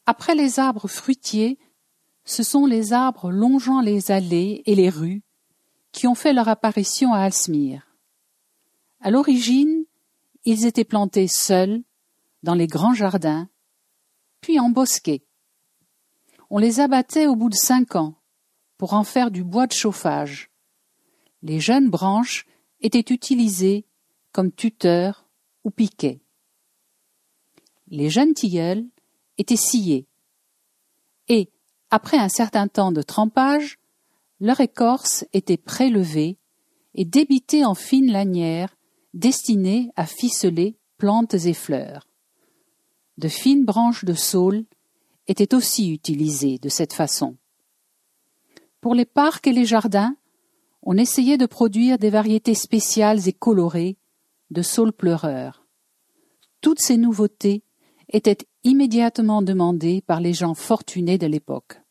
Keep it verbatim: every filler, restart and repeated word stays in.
Après les arbres fruitiers, ce sont les arbres longeant les allées et les rues qui ont fait leur apparition à Aalsmeer. À l'origine, ils étaient plantés seuls, dans les grands jardins, puis embosqués. On les abattait au bout de cinq ans, pour en faire du bois de chauffage. Les jeunes branches étaient utilisées comme tuteurs ou piquets. Les jeunes tilleuls étaient sciés, et, après un certain temps de trempage, leur écorce était prélevée et débitée en fines lanières destinées à ficeler plantes et fleurs. De fines branches de saule étaient aussi utilisées de cette façon. Pour les parcs et les jardins, on essayait de produire des variétés spéciales et colorées de saule pleureur. Toutes ces nouveautés étaient immédiatement demandées par les gens fortunés de l'époque.